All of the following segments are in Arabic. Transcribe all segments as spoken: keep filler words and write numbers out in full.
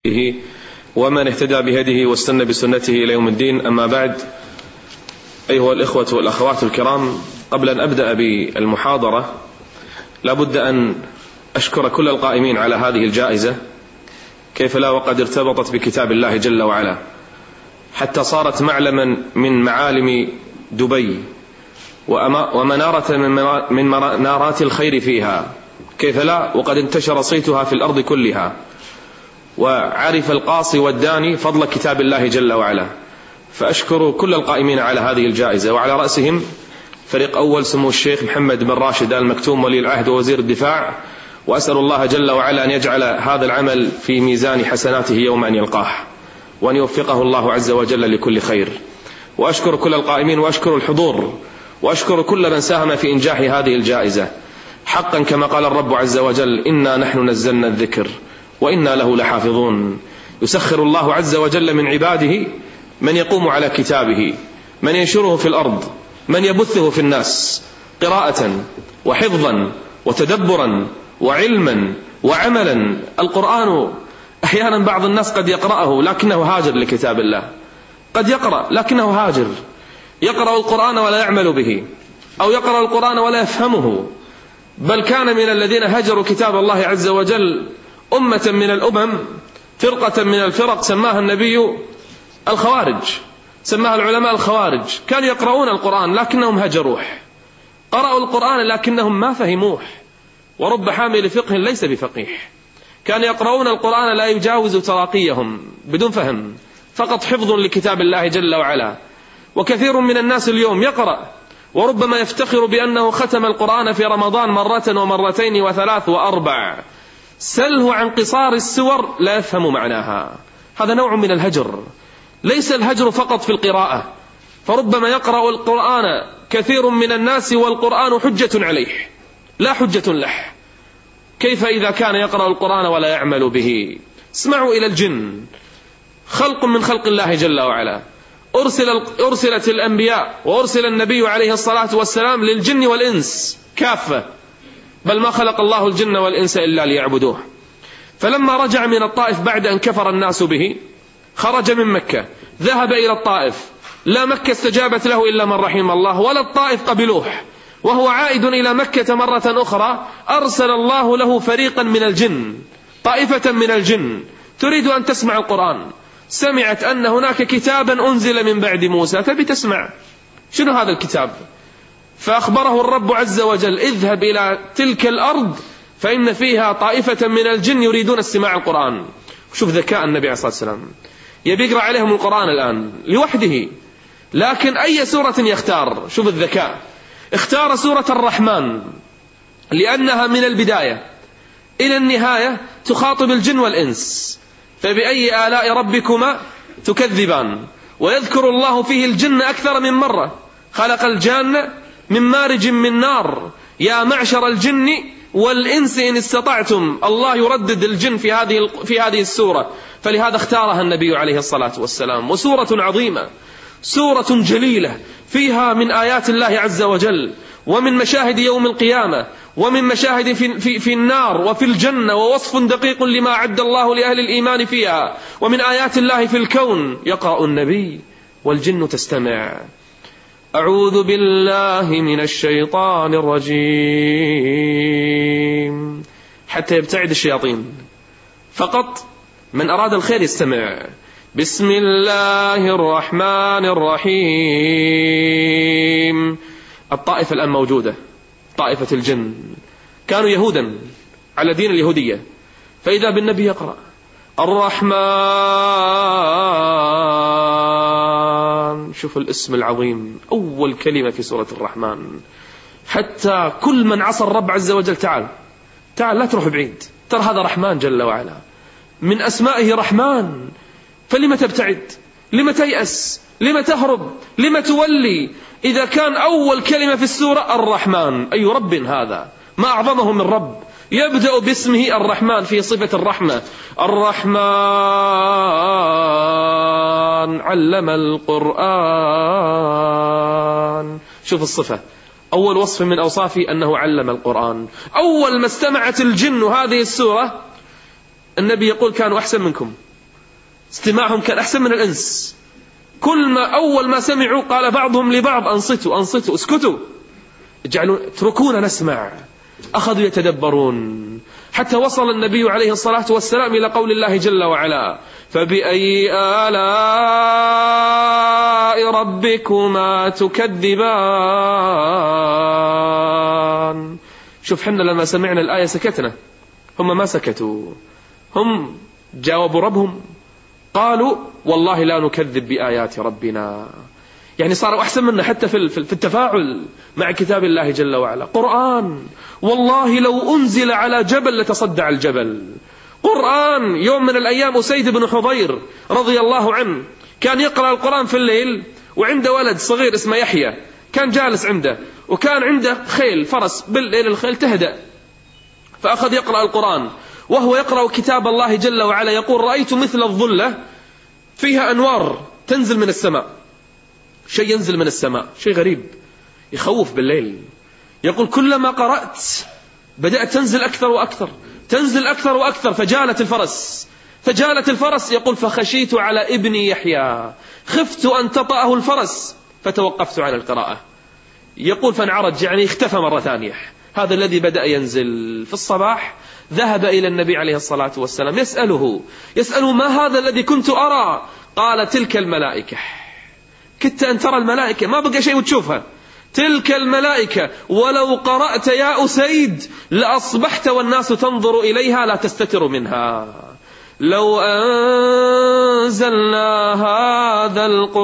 به ومن اهتدى بهديه واستنى بسنته إلى يوم الدين. أما بعد، أيها الإخوة والأخوات الكرام، قبل أن أبدأ بالمحاضرة لابد أن أشكر كل القائمين على هذه الجائزة، كيف لا وقد ارتبطت بكتاب الله جل وعلا حتى صارت معلما من معالم دبي ومنارة من منارات الخير فيها، كيف لا وقد انتشر صيتها في الأرض كلها، وعرف القاصي والداني فضل كتاب الله جل وعلا. فأشكر كل القائمين على هذه الجائزة، وعلى رأسهم فريق أول سمو الشيخ محمد بن راشد آل مكتوم ولي العهد ووزير الدفاع، وأسأل الله جل وعلا أن يجعل هذا العمل في ميزان حسناته يوم أن يلقاه، وأن يوفقه الله عز وجل لكل خير. وأشكر كل القائمين، وأشكر الحضور، وأشكر كل من ساهم في إنجاح هذه الجائزة. حقا كما قال الرب عز وجل: إنا نحن نزلنا الذكر وإنا له لحافظون. يسخر الله عز وجل من عباده من يقوم على كتابه، من ينشره في الأرض، من يبثه في الناس قراءة وحفظا وتدبرا وعلما وعملا. القرآن أحيانا بعض الناس قد يقرأه لكنه هاجر لكتاب الله، قد يقرأ لكنه هاجر، يقرأ القرآن ولا يعمل به، أو يقرأ القرآن ولا يفهمه. بل كان من الذين هجروا كتاب الله عز وجل أمة من الأمم، فرقة من الفرق سماها النبي الخوارج، سماها العلماء الخوارج. كانوا يقرؤون القرآن لكنهم هجروه، قرأوا القرآن لكنهم ما فهموه. ورب حامل فقه ليس بفقيه. كانوا يقرؤون القرآن لا يجاوز تراقيهم بدون فهم، فقط حفظ لكتاب الله جل وعلا. وكثير من الناس اليوم يقرأ وربما يفتخر بأنه ختم القرآن في رمضان مرة ومرتين وثلاث وأربع، سله عن قصار السور لا يفهم معناها. هذا نوع من الهجر. ليس الهجر فقط في القراءة، فربما يقرأ القرآن كثير من الناس والقرآن حجة عليه لا حجة له. كيف إذا كان يقرأ القرآن ولا يعمل به؟ اسمعوا إلى الجن، خلق من خلق الله جل وعلا. أرسل أرسلت الأنبياء وأرسل النبي عليه الصلاة والسلام للجن والإنس كافة، بل ما خلق الله الجن والإنس إلا ليعبدوه. فلما رجع من الطائف بعد أن كفر الناس به، خرج من مكة ذهب إلى الطائف. لا مكة استجابت له إلا من رحم الله، ولا الطائف قبلوه. وهو عائد إلى مكة مرة أخرى أرسل الله له فريقا من الجن، طائفة من الجن تريد أن تسمع القرآن. سمعت أن هناك كتابا أنزل من بعد موسى، تبي تسمع شنو هذا الكتاب؟ فأخبره الرب عز وجل: اذهب إلى تلك الأرض فإن فيها طائفة من الجن يريدون استماع القرآن. شوف ذكاء النبي عليه الصلاة والسلام، يبي يقرأ عليهم القرآن الآن لوحده، لكن أي سورة يختار؟ شوف الذكاء، اختار سورة الرحمن لأنها من البداية إلى النهاية تخاطب الجن والإنس. فبأي آلاء ربكما تكذبان؟ ويذكر الله فيه الجن أكثر من مرة. خلق الجان من مارج من نار، يا معشر الجن والإنس إن استطعتم. الله يردد الجن في هذه في هذه السورة، فلهذا اختارها النبي عليه الصلاة والسلام. وسورة عظيمة، سورة جليلة، فيها من آيات الله عز وجل، ومن مشاهد يوم القيامة، ومن مشاهد في, في, في النار وفي الجنة، ووصف دقيق لما أعد الله لأهل الإيمان فيها، ومن آيات الله في الكون. يقرأ النبي والجن تستمع. أعوذ بالله من الشيطان الرجيم، حتى يبتعد الشياطين، فقط من أراد الخير يستمع. بسم الله الرحمن الرحيم. الطائفة الآن موجودة، طائفة الجن، كانوا يهودا على دين اليهودية، فإذا بالنبي يقرأ الرحمن. شوف الاسم العظيم، أول كلمة في سورة الرحمن. حتى كل من عصى الرب عز وجل تعال تعال، لا تروح بعيد، ترى هذا رحمن جل وعلا، من أسمائه رحمن. فلما تبتعد؟ لما تيأس؟ لما تهرب؟ لما تولي؟ إذا كان أول كلمة في السورة الرحمن، أي رب هذا؟ ما أعظمه من رب. يبدأ باسمه الرحمن في صفة الرحمة. الرحمن علم القرآن. شوف الصفة، أول وصف من أوصافه أنه علم القرآن. أول ما استمعت الجن هذه السورة النبي يقول كانوا أحسن منكم، استماعهم كان أحسن من الإنس. كل ما أول ما سمعوا قال بعضهم لبعض أنصتوا أنصتوا اسكتوا، اجعلوا اتركونا نسمع. أخذوا يتدبرون حتى وصل النبي عليه الصلاة والسلام إلى قول الله جل وعلا: فبأي آلاء ربكما تكذبان. شوف حنا لما سمعنا الآية سكتنا، هم ما سكتوا، هم جاوبوا ربهم قالوا والله لا نكذب بآيات ربنا. يعني صاروا أحسن منا حتى في التفاعل مع كتاب الله جل وعلا. قرآن والله لو أنزل على جبل لتصدع الجبل. قرآن يوم من الأيام أسيد بن حضير رضي الله عنه كان يقرأ القرآن في الليل، وعنده ولد صغير اسمه يحيى كان جالس عنده، وكان عنده خيل فرس، بالليل الخيل تهدأ، فأخذ يقرأ القرآن وهو يقرأ كتاب الله جل وعلا. يقول: رأيت مثل الظلة فيها أنوار تنزل من السماء، شيء ينزل من السماء، شيء غريب يخوف بالليل. يقول: كلما قرأت بدأت تنزل أكثر وأكثر، تنزل أكثر وأكثر، فجالت الفرس فجالت الفرس. يقول: فخشيت على ابني يحيى، خفت أن تطأه الفرس فتوقفت عن القراءة. يقول: فانعرج، يعني اختفى مرة ثانية. هذا الذي بدأ ينزل في الصباح. ذهب إلى النبي عليه الصلاة والسلام يسأله يسأله ما هذا الذي كنت أرى؟ قال: تلك الملائكة. كدت أن ترى الملائكة، ما بقى شيء وتشوفها. تلك الملائكة، ولو قرأت يا أسيد لأصبحت والناس تنظر إليها لا تستتر منها. لو أنزلنا هذا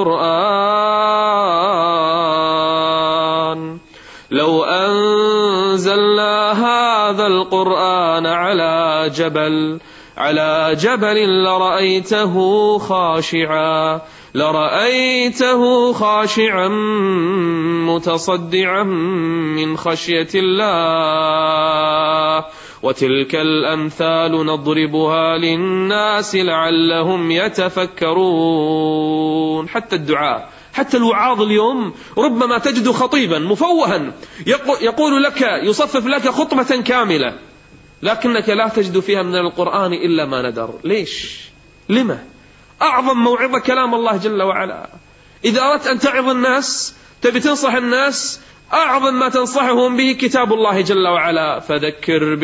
القرآن لو أنزلنا هذا القرآن على جبل على جبل لرأيته خاشعا لرأيته خاشعا متصدعا من خشية الله. وتلك الأمثال نضربها للناس لعلهم يتفكرون. حتى الدعاء، حتى الوعاظ اليوم ربما تجد خطيبا مفوها يقول لك، يصفف لك خطبة كاملة، لكنك لا تجد فيها من القرآن إلا ما ندر. ليش؟ لما؟ أعظم موعظة كلام الله جل وعلا. إذا أردت أن تعظ الناس، تبي تنصح الناس، أعظم ما تنصحهم به كتاب الله جل وعلا. فذكر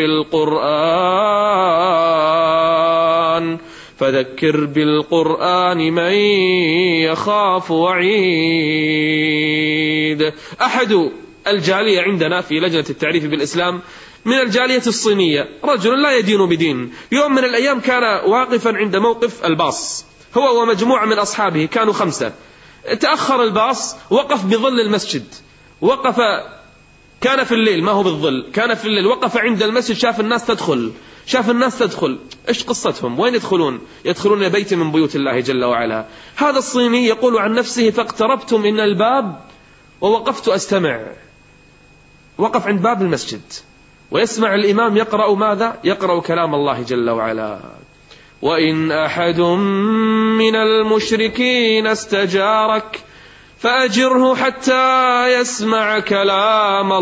بالقرآن فذكر بالقرآن من يخاف وعيد. أحد الجالية عندنا في لجنة التعريف بالإسلام من الجالية الصينية، رجل لا يدين بدين، يوم من الأيام كان واقفا عند موقف الباص، هو ومجموعة من أصحابه، كانوا خمسة. تأخر الباص، وقف بظل المسجد، وقف، كان في الليل، ما هو بالظل، كان في الليل، وقف عند المسجد، شاف الناس تدخل شاف الناس تدخل إيش قصتهم؟ وين يدخلون؟ يدخلون بيت من بيوت الله جل وعلا. هذا الصيني يقول عن نفسه: فاقتربت من الباب ووقفت أستمع. وقف عند باب المسجد ويسمع الإمام يقرأ ماذا؟ يقرأ كلام الله جل وعلا: وإن أحد من المشركين استجارك فأجره حتى يسمع كلام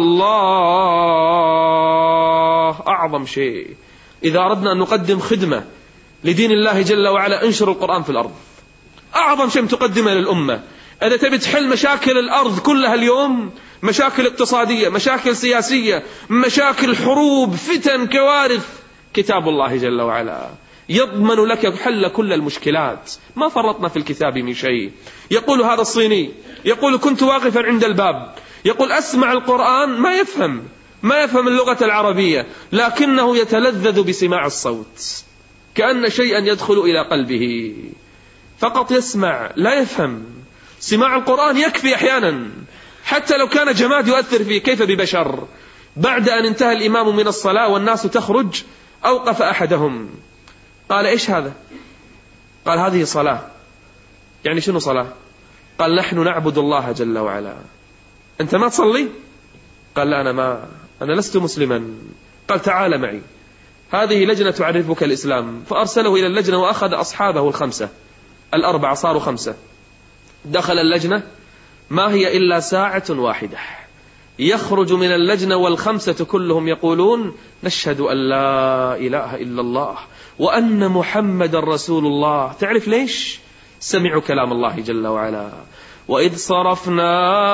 الله. أعظم شيء إذا أردنا أن نقدم خدمة لدين الله جل وعلا، انشر القرآن في الأرض. أعظم شيء تقدمه للأمة. إذا تبي تحل مشاكل الأرض كلها اليوم، مشاكل اقتصادية، مشاكل سياسية، مشاكل حروب، فتن، كوارث، كتاب الله جل وعلا يضمن لك حل كل المشكلات. ما فرطنا في الكتاب من شيء. يقول هذا الصيني، يقول: كنت واقفا عند الباب، يقول: أسمع القرآن، ما يفهم ما يفهم اللغة العربية، لكنه يتلذذ بسماع الصوت، كأن شيئا يدخل إلى قلبه. فقط يسمع، لا يفهم. سماع القرآن يكفي أحيانا، حتى لو كان جماد يؤثر فيه، كيف ببشر؟ بعد أن انتهى الإمام من الصلاة والناس تخرج، أوقف أحدهم قال: إيش هذا؟ قال: هذه صلاة. يعني شنو صلاة؟ قال: نحن نعبد الله جل وعلا. أنت ما تصلي؟ قال: لا، أنا ما أنا لست مسلما. قال: تعال معي، هذه لجنة تعرفك الإسلام. فأرسله إلى اللجنة وأخذ أصحابه الخمسة الأربعة، صاروا خمسة. دخل اللجنة، ما هي إلا ساعة واحدة، يخرج من اللجنة والخمسة كلهم يقولون: نشهد أن لا إله إلا الله وأن محمد رسول الله. تعرف ليش؟ سمعوا كلام الله جل وعلا: وإذ صرفنا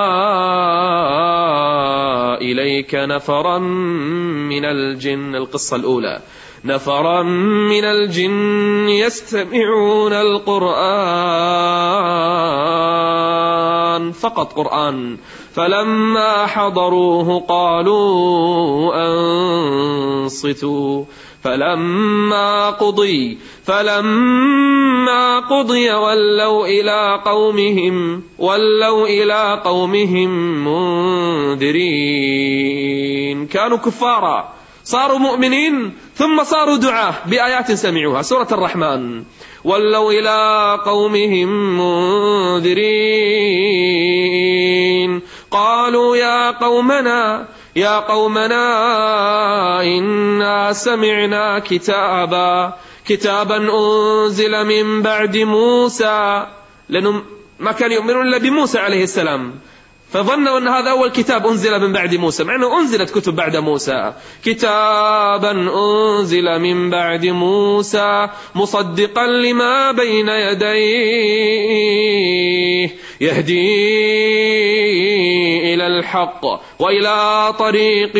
إليك نفرا من الجن. القصة الأولى: نفرا من الجن يستمعون القرآن، فقط قرآن، فلما حضروه قالوا أنصتوا فلما قضي فلما قضي ولوا إلى قومهم ولوا إلى قومهم منذرين. كانوا كفارا، صاروا مؤمنين، ثم صاروا دعاة بآيات سمعوها. سورة الرحمن: ولوا إلى قومهم منذرين قالوا يا قومنا يا قومنا إنا سمعنا كتابا كتابا أنزل من بعد موسى، لأنهم ما كانوا يؤمنون إلا بموسى عليه السلام، فظنوا أن هذا أول كتاب أنزل من بعد موسى، مع أنه أنزلت كتب بعد موسى. كتابا أنزل من بعد موسى مصدقا لما بين يديه يهدي إلى الحق وإلى طريق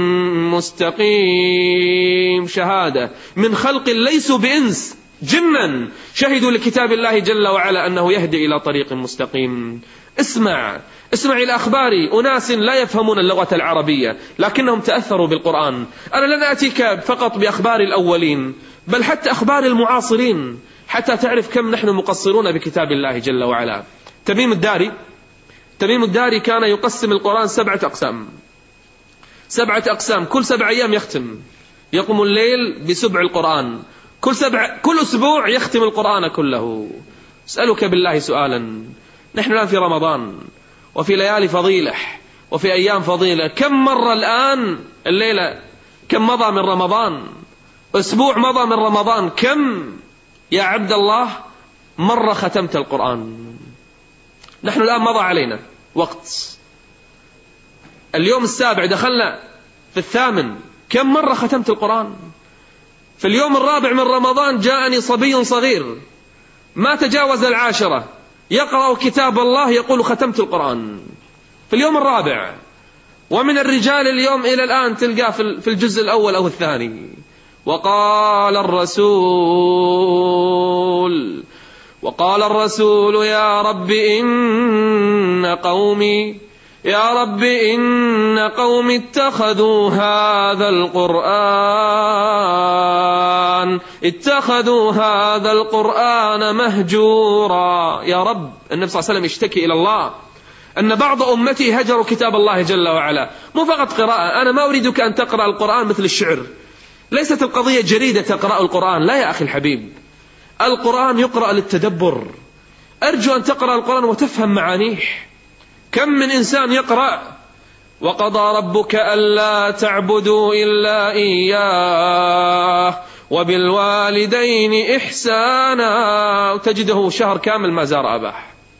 مستقيم. شهادة من خلق ليسوا بإنس، جنا شهدوا لكتاب الله جل وعلا أنه يهدي إلى طريق مستقيم. اسمع اسمع إلى أخبار أناس لا يفهمون اللغة العربية لكنهم تأثروا بالقرآن. أنا لن أتيك فقط بأخبار الأولين، بل حتى أخبار المعاصرين، حتى تعرف كم نحن مقصرون بكتاب الله جل وعلا. تميم الداري تميم الداري كان يقسم القرآن سبعة أقسام سبعة أقسام كل سبع أيام يختم، يقوم الليل بسبع القرآن، كل سبع كل أسبوع يختم القرآن كله. أسألك بالله سؤالا: نحن الآن في رمضان وفي ليالي فضيلة وفي أيام فضيلة، كم مرة الآن الليلة؟ كم مضى من رمضان؟ أسبوع مضى من رمضان، كم يا عبد الله مرة ختمت القرآن؟ نحن الآن مضى علينا وقت، اليوم السابع، دخلنا في الثامن، كم مرة ختمت القرآن؟ في اليوم الرابع من رمضان جاءني صبي صغير ما تجاوز العاشرة يقرأ كتاب الله يقول ختمت القرآن في اليوم الرابع. ومن الرجال اليوم إلى الآن تلقاه في الجزء الأول أو الثاني. وقال الرسول وقال الرسول يا رب إن قومي يا رب إن قومي اتخذوا هذا القرآن اتخذوا هذا القرآن مهجورا. يا رب، النبي صلى الله عليه وسلم يشتكي إلى الله أن بعض أمتي هجروا كتاب الله جل وعلا. مو فقط قراءة، أنا ما أريدك أن تقرأ القرآن مثل الشعر، ليست القضية جريدة تقرأ القرآن، لا يا أخي الحبيب، القرآن يقرأ للتدبر. أرجو أن تقرأ القرآن وتفهم معانيه. كم من إنسان يقرأ وقضى ربك ألا تعبدوا إلا إياه وبالوالدين إحسانا، وتجده شهر كامل ما زار أباه،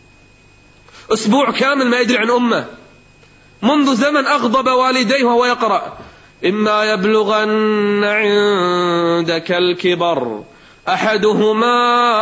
أسبوع كامل ما يدري عن أمه، منذ زمن أغضب والديه وهو يقرأ إما يبلغن عندك الكبر أحدهما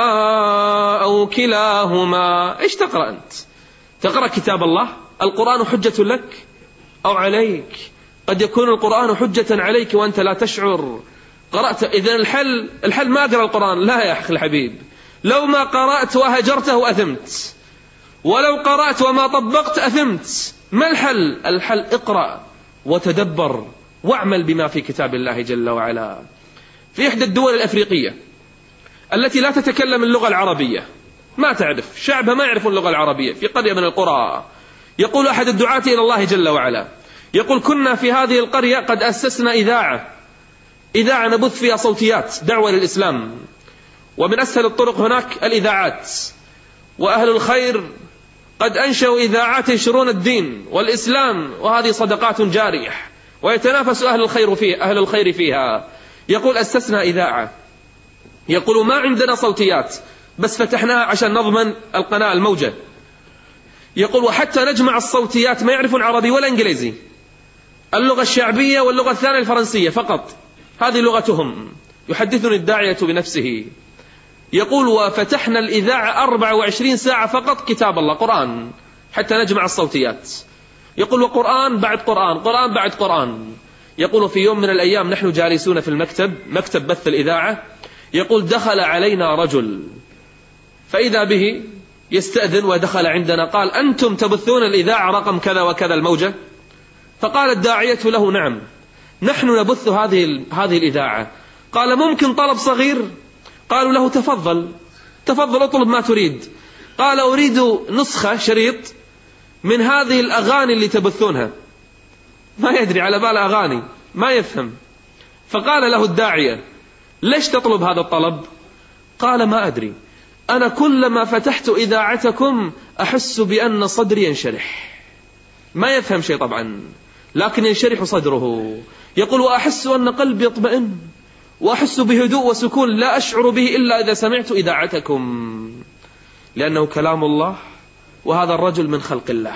أو كلاهما. إيش تقرأ أنت؟ تقرأ كتاب الله؟ القرآن حجة لك أو عليك؟ قد يكون القرآن حجة عليك وأنت لا تشعر. قرأت، إذن الحل الحل ما أقرأ القرآن، لا يا أخي الحبيب، لو ما قرأت وهجرته أثمت، ولو قرأت وما طبقت أثمت. ما الحل؟ الحل اقرأ وتدبر واعمل بما في كتاب الله جل وعلا. في إحدى الدول الأفريقية التي لا تتكلم اللغة العربية، ما تعرف شعبها ما يعرفون اللغة العربية، في قرية من القرى، يقول أحد الدعاة إلى الله جل وعلا، يقول كنا في هذه القرية قد أسسنا إذاعة إذاعة نبث فيها صوتيات دعوة للإسلام، ومن أسهل الطرق هناك الإذاعات، وأهل الخير قد أنشأوا إذاعات ينشرون الدين والإسلام، وهذه صدقات جارية ويتنافس أهل الخير فيها أهل الخير فيها. يقول أسسنا إذاعة، يقول ما عندنا صوتيات بس فتحناها عشان نضمن القناة الموجة. يقول وحتى نجمع الصوتيات ما يعرفون عربي ولا إنجليزي، اللغة الشعبية واللغة الثانية الفرنسية فقط، هذه لغتهم. يحدثني الداعية بنفسه يقول: وفتحنا الإذاعة أربع وعشرين ساعة فقط كتاب الله قرآن حتى نجمع الصوتيات. يقول: وقرآن بعد قرآن، قرآن بعد قرآن. يقول: في يوم من الأيام نحن جالسون في المكتب، مكتب بث الإذاعة، يقول: دخل علينا رجل فإذا به يستأذن ودخل عندنا، قال: أنتم تبثون الإذاعة رقم كذا وكذا الموجة؟ فقال الداعية له: نعم، نحن نبث هذه هذه الإذاعة. قال: ممكن طلب صغير؟ قالوا له: تفضل تفضل اطلب ما تريد. قال: أريد نسخة شريط من هذه الأغاني اللي تبثونها. ما يدري، على بال أغاني، ما يفهم. فقال له الداعية: ليش تطلب هذا الطلب؟ قال: ما أدري، أنا كلما فتحت إذاعتكم أحس بأن صدري ينشرح. ما يفهم شيء طبعا، لكن ينشرح صدره. يقول: وأحس أن قلبي يطمئن، وأحس بهدوء وسكون لا أشعر به إلا إذا سمعت إذاعتكم، لأنه كلام الله، وهذا الرجل من خلق الله،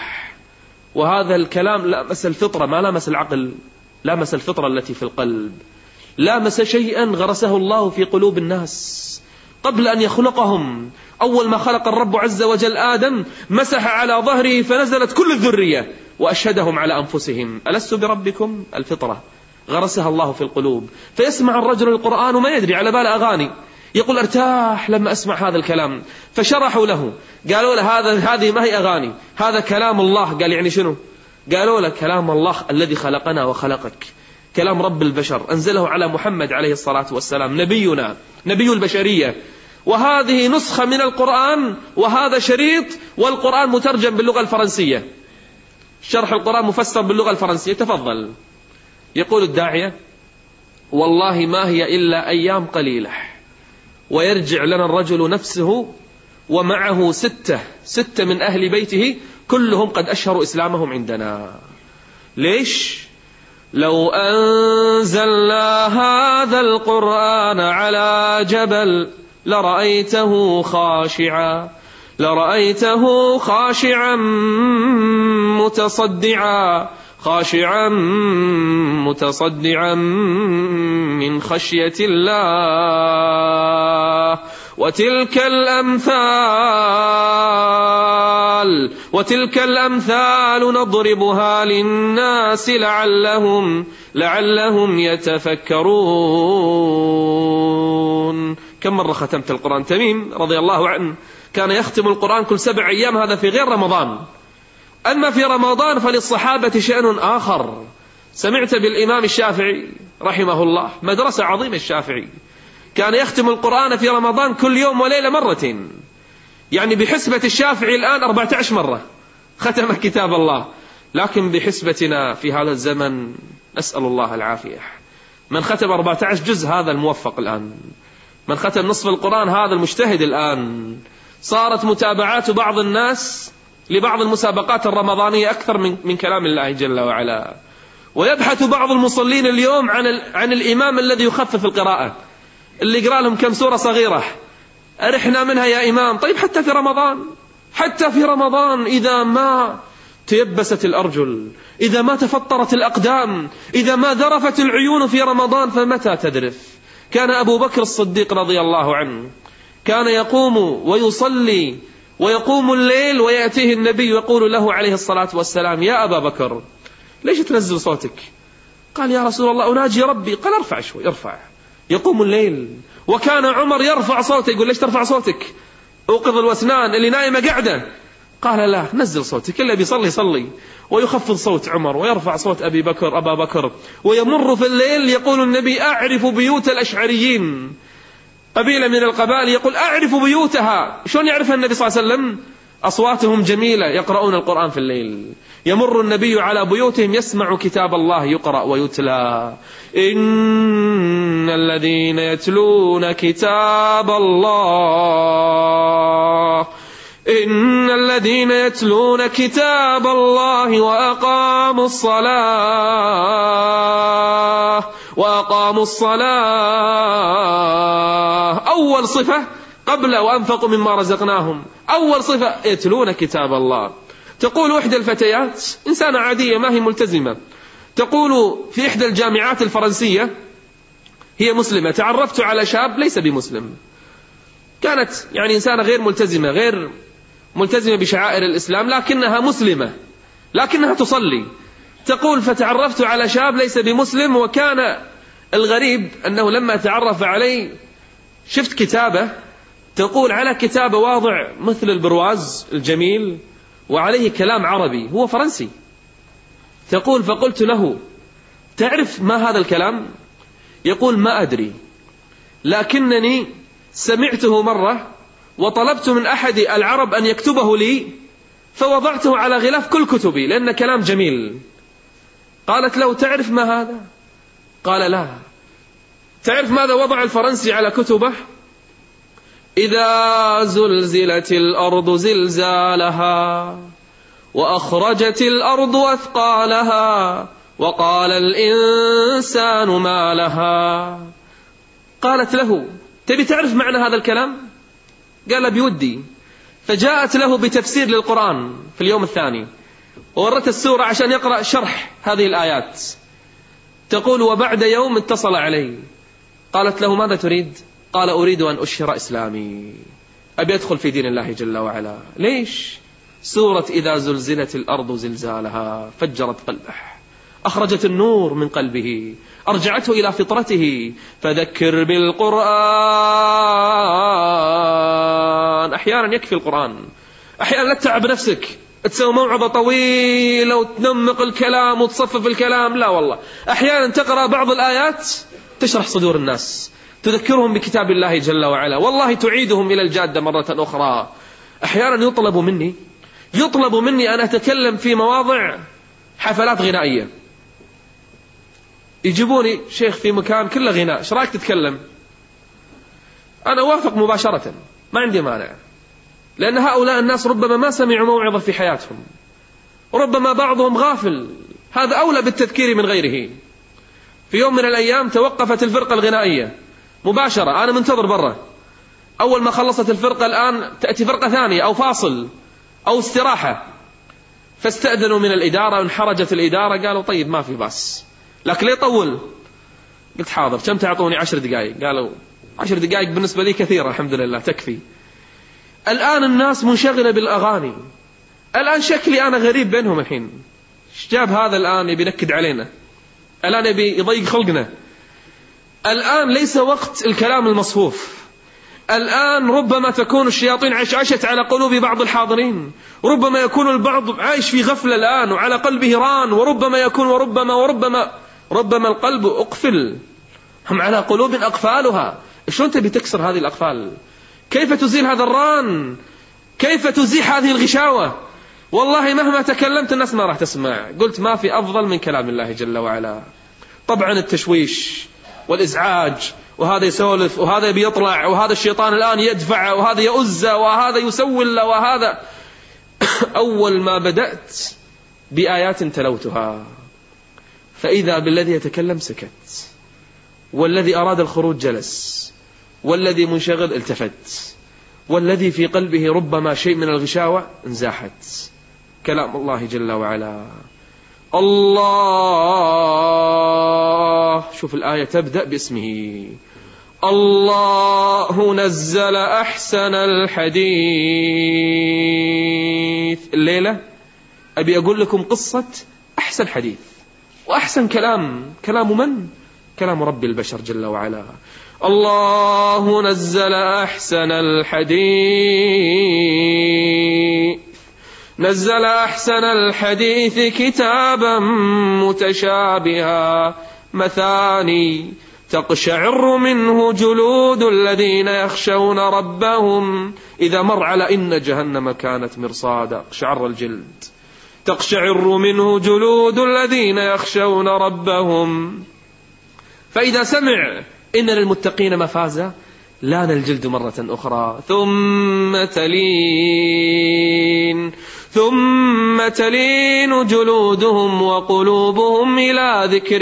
وهذا الكلام لامس الفطرة، ما لامس العقل، لامس الفطرة التي في القلب، لامس شيئا غرسه الله في قلوب الناس قبل أن يخلقهم. أول ما خلق الرب عز وجل آدم مسح على ظهره فنزلت كل الذرية وأشهدهم على أنفسهم: ألست بربكم؟ الفطرة غرسها الله في القلوب. فيسمع الرجل القرآن وما يدري، على بال أغاني. يقول: ارتاح لما أسمع هذا الكلام. فشرحوا له، قالوا له: هذا هذه ما هي أغاني، هذا كلام الله. قال: يعني شنو؟ قالوا له: كلام الله الذي خلقنا وخلقك، كلام رب البشر أنزله على محمد عليه الصلاة والسلام، نبينا، نبي البشرية، وهذه نسخة من القرآن، وهذا شريط، والقرآن مترجم باللغة الفرنسية، شرح القرآن مفسر باللغة الفرنسية، تفضل. يقول الداعية: والله ما هي إلا أيام قليلة ويرجع لنا الرجل نفسه ومعه ستة ستة من أهل بيته كلهم قد أشهروا إسلامهم عندنا. ليش؟ لو أنزلنا هذا القرآن على جبل لرأيته خاشعا لرأيته خاشعا متصدعا خاشعا متصدعا من خشية الله. وتلك الأمثال وتلك الأمثال نضربها للناس لعلهم لعلهم يتفكرون. كم مرة ختمت القرآن؟ تميم رضي الله عنه كان يختم القرآن كل سبع أيام، هذا في غير رمضان. أما في رمضان فللصحابة شأن آخر. سمعت بالإمام الشافعي رحمه الله، مدرسة عظيمة الشافعي، كان يختم القرآن في رمضان كل يوم وليلة مرتين، يعني بحسبة الشافعي الآن أربعة عشر مرة ختم كتاب الله. لكن بحسبتنا في هذا الزمن نسأل الله العافية، من ختم أربعة عشر جزء هذا الموفق الآن، من ختم نصف القرآن هذا المجتهد الآن. صارت متابعات بعض الناس لبعض المسابقات الرمضانية أكثر من من كلام الله جل وعلا. ويبحث بعض المصلين اليوم عن عن الإمام الذي يخفف القراءة، اللي يقرأ لهم كم سورة صغيرة أرحنا منها يا إمام. طيب حتى في رمضان حتى في رمضان إذا ما تيبست الأرجل، إذا ما تفطرت الأقدام، إذا ما ذرفت العيون في رمضان، فمتى تذرف؟ كان أبو بكر الصديق رضي الله عنه كان يقوم ويصلي ويقوم الليل ويأتيه النبي يقول له عليه الصلاة والسلام: يا أبا بكر ليش تنزل صوتك؟ قال: يا رسول الله أناجي ربي. قال: ارفع شوي ارفع. يقوم الليل. وكان عمر يرفع صوته، يقول: ليش ترفع صوتك؟ أوقظ الوسنان، اللي نايمة قاعدة. قال: لا، نزل صوتك، اللي بيصلي صلي. ويخفض صوت عمر ويرفع صوت أبي بكر أبا بكر. ويمر في الليل يقول النبي: أعرف بيوت الأشعريين، قبيلة من القبائل، يقول: أعرف بيوتها. شلون يعرفها النبي صلى الله عليه وسلم؟ أصواتهم جميلة، يقرؤون القرآن في الليل. يمر النبي على بيوتهم يسمع كتاب الله يقرأ ويتلى. إن الذين يتلون كتاب الله إن الذين يتلون كتاب الله وأقاموا الصلاة وأقاموا الصلاة أول صفة قبل وأنفقوا مما رزقناهم، أول صفة يتلون كتاب الله. تقول إحدى الفتيات، إنسانة عادية ما هي ملتزمة، تقول في إحدى الجامعات الفرنسية هي مسلمة. تعرفت على شاب ليس بمسلم، كانت يعني إنسانة غير ملتزمة، غير ملتزمة بشعائر الإسلام، لكنها مسلمة، لكنها تصلي. تقول فتعرفت على شاب ليس بمسلم، وكان الغريب أنه لما تعرف علي شفت كتابة، تقول على كتابة واضع مثل البرواز الجميل وعليه كلام عربي، هو فرنسي. تقول فقلت له تعرف ما هذا الكلام؟ يقول ما أدري، لكنني سمعته مرة وطلبت من أحد العرب أن يكتبه لي فوضعته على غلاف كل كتبي لأن كلام جميل. قالت له تعرف ما هذا؟ قال لا. تعرف ماذا وضع الفرنسي على كتبه؟ إذا زلزلت الأرض زلزالها وأخرجت الأرض أثقالها وقال الإنسان ما لها. قالت له تبي تعرف معنى هذا الكلام؟ قال بودي. فجاءت له بتفسير للقرآن في اليوم الثاني، وورت السورة عشان يقرأ شرح هذه الآيات. تقول وبعد يوم اتصل علي، قالت له ماذا تريد؟ قال أريد أن أشهر إسلامي، أبي أدخل في دين الله جل وعلا. ليش؟ سورة إذا زلزلت الأرض زلزالها فجرت قلبه، أخرجت النور من قلبه، أرجعته إلى فطرته. فذكر بالقرآن. أحيانا يكفي القرآن، أحيانا لا تتعب نفسك تسوي موعظة طويلة وتنمق الكلام وتصفف الكلام، لا والله. أحيانا تقرأ بعض الآيات تشرح صدور الناس، تذكرهم بكتاب الله جل وعلا، والله تعيدهم إلى الجادة مرة أخرى. أحيانا يطلب مني يطلب مني أن أتكلم في مواضع حفلات غنائية، يجيبوني شيخ في مكان كله غناء، ايش رايك تتكلم؟ أنا وافق مباشرة، ما عندي مانع، لأن هؤلاء الناس ربما ما سمعوا موعظة في حياتهم، وربما بعضهم غافل، هذا أولى بالتذكير من غيره. في يوم من الأيام توقفت الفرقة الغنائية مباشرة، أنا منتظر برا، أول ما خلصت الفرقة الآن تأتي فرقة ثانية أو فاصل أو استراحة، فاستأذنوا من الإدارة وانحرجت الإدارة، قالوا طيب ما في باس لكن لا يطول. قلت حاضر، كم تعطوني؟ عشر دقائق. قالوا عشر دقائق بالنسبة لي كثيرة، الحمد لله تكفي. الآن الناس منشغلة بالأغاني، الآن شكلي أنا غريب بينهم. الحين ايش جاب هذا الآن يبي ينكد علينا، الآن يبي يضيق خلقنا. الآن ليس وقت الكلام المصفوف، الآن ربما تكون الشياطين عشعشت على قلوب بعض الحاضرين، ربما يكون البعض عايش في غفلة الآن وعلى قلبه ران، وربما يكون وربما وربما ربما القلب أقفل، هم على قلوب أقفالها. شلون تبي تكسر هذه الأقفال؟ كيف تزيل هذا الران؟ كيف تزيح هذه الغشاوة؟ والله مهما تكلمت الناس ما راح تسمع. قلت ما في أفضل من كلام الله جل وعلا. طبعا التشويش والإزعاج، وهذا يسولف وهذا بيطلع وهذا الشيطان الآن يدفع وهذا يؤذى وهذا يسول وهذا. أول ما بدأت بآيات تلوتها فإذا بالذي يتكلم سكت، والذي أراد الخروج جلس، والذي منشغل التفت، والذي في قلبه ربما شيء من الغشاوة انزاحت. كلام الله جل وعلا. الله، شوف الآية تبدأ باسمه. الله نزل أحسن الحديث. الليلة أبي أقول لكم قصة أحسن حديث وأحسن كلام. كلام من؟ كلام رب البشر جل وعلا. الله نزل أحسن الحديث نزل أحسن الحديث كتابا متشابها مثاني تقشعر منه جلود الذين يخشون ربهم إذا مر على إن جهنم كانت مرصادا. قشعر الجلد. تقشعر منه جلود الذين يخشون ربهم فإذا سمع إن للمتقين مفازا لان الجلد مرة أخرى. ثم تلين ثم تلين جلودهم وقلوبهم إلى ذكر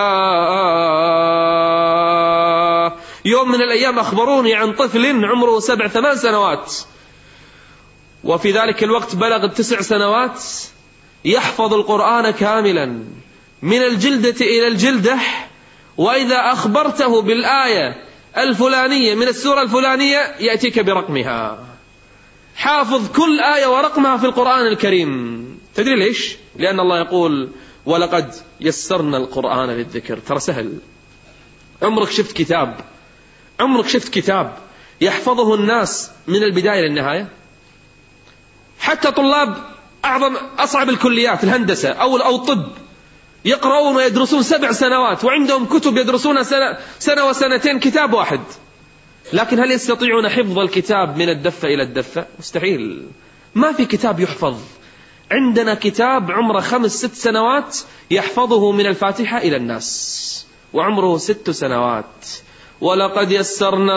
الله. يوم من الأيام أخبروني عن طفل عمره سبع ثمان سنوات، وفي ذلك الوقت بلغ تسع سنوات، يحفظ القرآن كاملا من الجلدة إلى الجلدة، وإذا أخبرته بالآية الفلانية من السورة الفلانية يأتيك برقمها. حافظ كل آية ورقمها في القرآن الكريم. تدري ليش؟ لأن الله يقول ولقد يسرنا القرآن للذكر. ترى سهل. عمرك شفت كتاب عمرك شفت كتاب يحفظه الناس من البداية للنهاية؟ حتى طلاب أعظم أصعب الكليات الهندسة أو أو الطب يقرؤون ويدرسون سبع سنوات وعندهم كتب يدرسون سنة, سنة وسنتين كتاب واحد، لكن هل يستطيعون حفظ الكتاب من الدفة إلى الدفة؟ مستحيل. ما في كتاب يحفظ. عندنا كتاب عمره خمس ست سنوات يحفظه من الفاتحة إلى الناس وعمره ست سنوات. ولقد يسرنا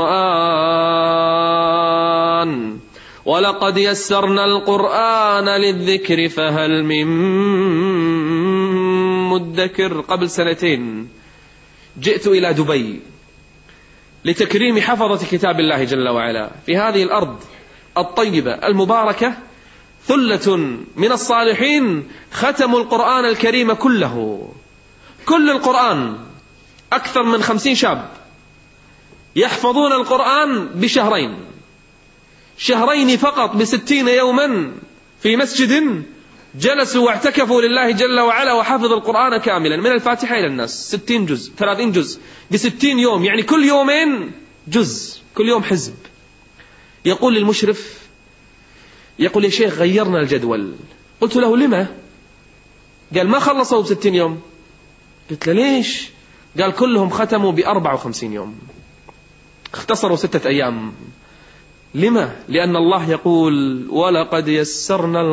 القرآن ولقد يسرنا القرآن للذكر فهل من مدكر. قبل سنتين جئت إلى دبي لتكريم حفظة كتاب الله جل وعلا. في هذه الأرض الطيبة المباركة ثلة من الصالحين ختموا القرآن الكريم كله، كل القرآن، أكثر من خمسين شاب يحفظون القرآن بشهرين شهرين فقط بستين يوما في مسجد جلسوا واعتكفوا لله جل وعلا وحفظ القرآن كاملا من الفاتحة إلى الناس. ستين جزء ثلاثين جزء بستين يوم، يعني كل يومين جزء، كل يوم حزب. يقول للمشرف، يقول يا شيخ غيرنا الجدول. قلت له لما؟ قال ما خلصوا بستين يوم. قلت له ليش؟ قال كلهم ختموا بأربع وخمسين يوم، اختصروا ستة أيام. لما؟ لأن الله يقول ولقد يسرنا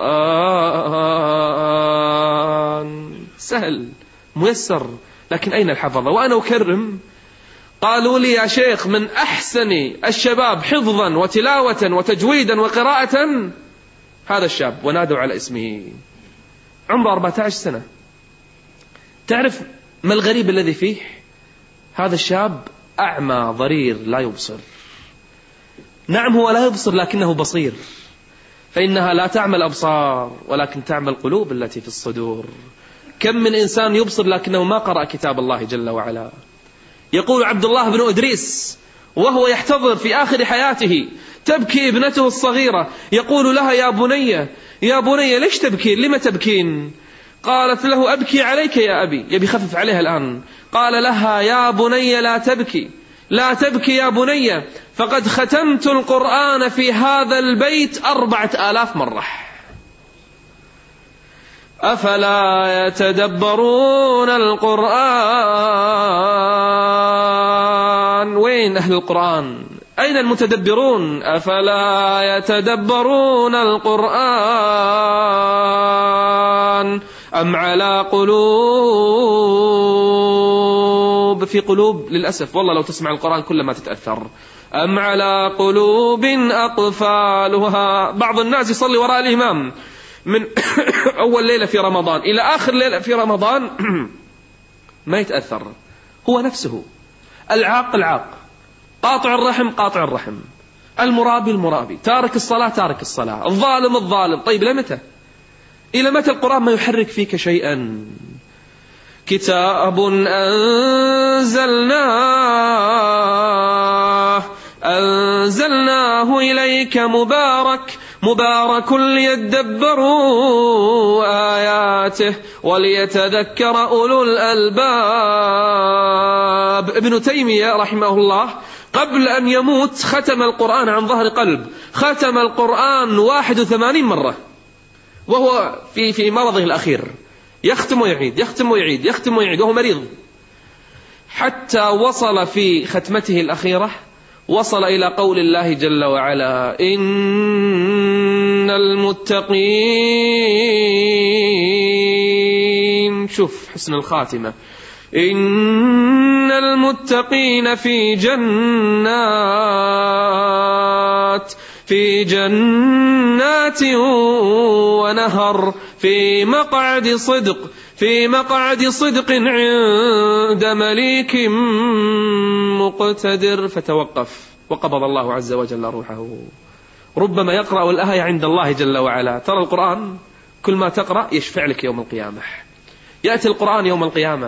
القرآن. سهل ميسر، لكن أين الحفظة؟ وأنا أكرم. قالوا لي يا شيخ من أحسن الشباب حفظا وتلاوة وتجويدا وقراءة هذا الشاب، ونادوا على اسمه، عمره أربعة عشر سنة. تعرف ما الغريب الذي فيه؟ هذا الشاب أعمى ضرير لا يبصر. نعم هو لا يبصر لكنه بصير، فإنها لا تعمل الأبصار ولكن تعمل القلوب التي في الصدور. كم من إنسان يبصر لكنه ما قرأ كتاب الله جل وعلا. يقول عبد الله بن أدريس وهو يحتضر في آخر حياته تبكي ابنته الصغيرة، يقول لها يا بني يا بني ليش تبكين؟ لما تبكين؟ قالت له أبكي عليك يا أبي. يبي خفف عليها الآن. قال لها يا بني لا تبكي لا تبكي يا بني، فقد ختمت القرآن في هذا البيت أربعة آلاف مرة. أفلا يتدبرون القرآن؟ وين أهل القرآن؟ أين المتدبرون؟ أفلا يتدبرون القرآن أم على قلوب؟ في قلوب للأسف والله لو تسمع القرآن كل ما تتأثر. أم على قلوب أقفالها. بعض الناس يصلي وراء الإمام من أول ليلة في رمضان إلى آخر ليلة في رمضان ما يتأثر، هو نفسه. العاق العاق، قاطع الرحم قاطع الرحم، المرابي المرابي، تارك الصلاة تارك الصلاة، الظالم الظالم. طيب لمتى؟ إلى متى القرآن ما يحرك فيك شيئا؟ كتاب أنزلناه أنزلناه إليك مبارك مبارك ليدبروا آياته وليتذكر أولو الألباب. ابن تيمية رحمه الله قبل أن يموت ختم القرآن عن ظهر قلب، ختم القرآن واحد وثمانين مرة وهو في في مرضه الأخير، يختم ويعيد يختم ويعيد يختم ويعيد وهو مريض، حتى وصل في ختمته الأخيرة وصل إلى قول الله جل وعلا إن المتقين. شوف حسن الخاتمة. إن المتقين في جنات في جنات ونهر في مقعد صدق في مقعد صدق عند مليك مقتدر. فتوقف وقبض الله عز وجل روحه. ربما يقرأ الآية عند الله جل وعلا. ترى القرآن كل ما تقرأ يشفع لك يوم القيامة. يأتي القرآن يوم القيامة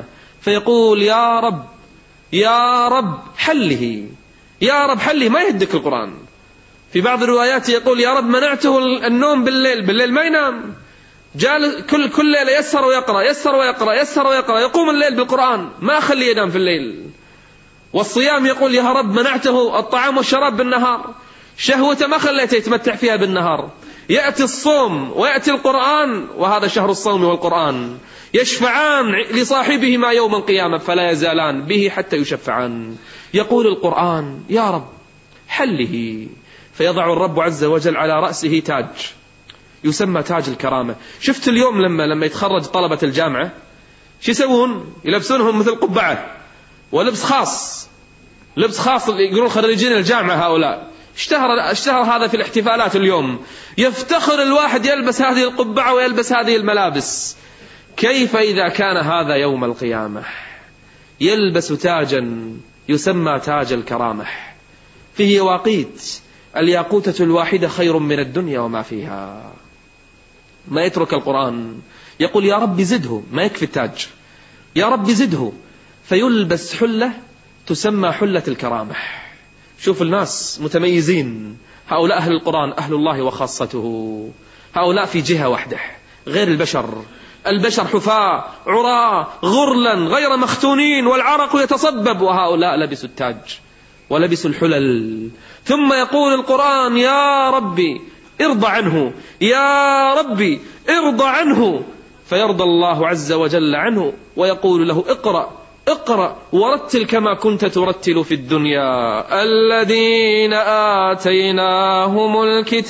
فيقول يا رب يا رب حله، يا رب حله، ما يهدك القرآن. في بعض الروايات يقول يا رب منعته النوم بالليل، بالليل ما ينام، جال كل كل ليلة يسر ويقرأ يسر ويقرأ يسر ويقرأ، يقوم الليل بالقرآن، ما أخليه ينام في الليل. والصيام يقول يا رب منعته الطعام والشراب بالنهار، شهوته ما خليته يتمتع فيها بالنهار. يأتي الصوم ويأتي القرآن، وهذا شهر الصوم والقرآن، يشفعان لصاحبهما يوم القيامة فلا يزالان به حتى يشفعان. يقول القرآن يا رب حله، فيضع الرب عز وجل على رأسه تاج يسمى تاج الكرامة. شفت اليوم لما لما يتخرج طلبة الجامعة شو يسوون؟ يلبسونهم مثل قبعة ولبس خاص، لبس خاص يقولون خريجين الجامعة هؤلاء. اشتهر, اشتهر هذا في الاحتفالات اليوم، يفتخر الواحد يلبس هذه القبعة ويلبس هذه الملابس. كيف إذا كان هذا يوم القيامة؟ يلبس تاجا يسمى تاج الكرامة، فيه يواقيت، الياقوتة الواحدة خير من الدنيا وما فيها. ما يترك القرآن، يقول يا رب زده، ما يكفي التاج، يا رب زده، فيلبس حلة تسمى حلة الكرامة. شوف الناس متميزين، هؤلاء أهل القرآن، أهل الله وخاصته، هؤلاء في جهة واحدة غير البشر. البشر حفاة عراة غرلا غير مختونين والعرق يتصبب، وهؤلاء لبسوا التاج ولبسوا الحلل. ثم يقول القرآن يا ربي ارضى عنه، يا ربي ارضى عنه، فيرضى الله عز وجل عنه ويقول له اقرأ اقرأ ورتل كما كنت ترتل في الدنيا. الذين آتيناهم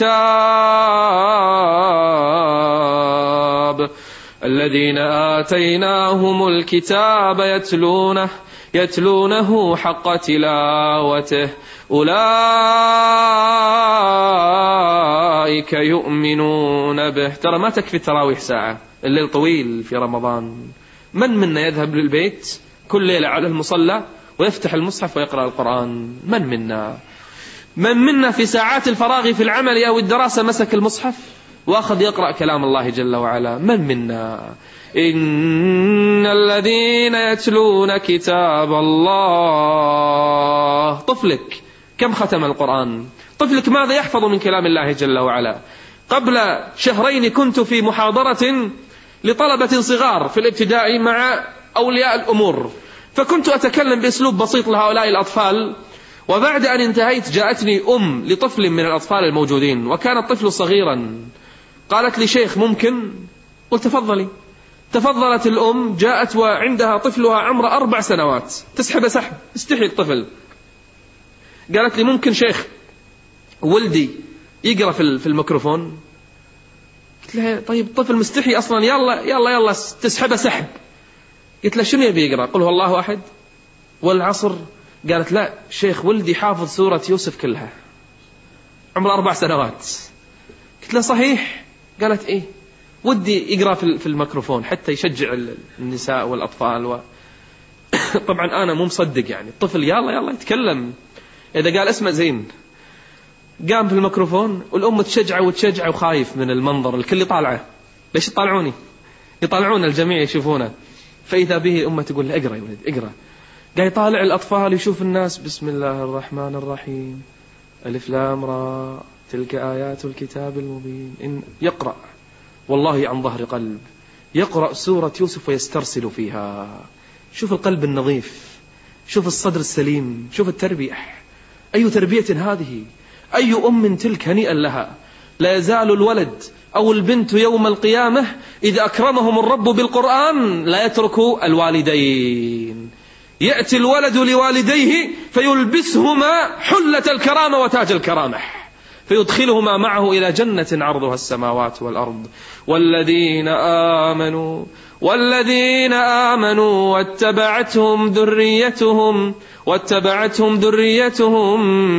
الكتاب الذين آتيناهم الكتاب يتلونه يتلونه حق تلاوته أولئك يؤمنون به. ترى ما تكفي التراويح ساعة، الليل طويل في رمضان. من منا يذهب للبيت كل ليلة على المصلى ويفتح المصحف ويقرأ القرآن؟ من منا من منا في ساعات الفراغ في العمل أو الدراسة مسك المصحف وأخذ يقرأ كلام الله جل وعلا؟ من منا؟ إن الذين يتلون كتاب الله. طفلك كم ختم القرآن؟ طفلك ماذا يحفظ من كلام الله جل وعلا؟ قبل شهرين كنت في محاضرة لطلبة صغار في الابتدائي مع أولياء الأمور، فكنت أتكلم بأسلوب بسيط لهؤلاء الأطفال، وبعد أن انتهيت جاءتني أم لطفل من الأطفال الموجودين وكان الطفل صغيرا، قالت لي شيخ ممكن؟ قلت تفضلي. تفضلت الأم، جاءت وعندها طفلها عمره أربع سنوات، تسحب سحب، استحي الطفل. قالت لي ممكن شيخ ولدي يقرأ في الميكروفون؟ قلت لها طيب طفل مستحي أصلا، يلا يلا يلا تسحبه سحب. قلت لها شنو يبي يقرأ؟ قل هو الله أحد والعصر. قالت لا شيخ ولدي حافظ سورة يوسف كلها، عمره أربع سنوات. قلت لها صحيح؟ قالت إيه ودي يقرأ في الميكروفون حتى يشجع النساء والأطفال و... طبعا أنا مو مصدق، يعني الطفل يلا يلا يتكلم، إذا قال اسمه زين. قام في الميكروفون والأم تشجعه وتشجعه وخايف من المنظر، الكل يطالعه، ليش يطالعوني؟ يطالعون الجميع يشوفونه. فإذا به أمه تقول له اقرأ يا ولد اقرأ. قاعد يطالع الأطفال يشوف الناس، بسم الله الرحمن الرحيم ألف لام را تلك آيات الكتاب المبين. إن يقرأ والله عن ظهر قلب، يقرأ سورة يوسف ويسترسل فيها. شوف القلب النظيف، شوف الصدر السليم، شوف التربية. أي تربية هذه؟ أي أم تلك هنيئا لها. لا يزال الولد أو البنت يوم القيامة إذا أكرمهم الرب بالقرآن لا يتركوا الوالدين. يأتي الولد لوالديه فيلبسهما حلة الكرامة وتاج الكرامة، فيدخلهما معه إلى جنة عرضها السماوات والأرض. والذين آمنوا والذين آمنوا واتبعتهم ذريتهم واتبعتهم ذريتهم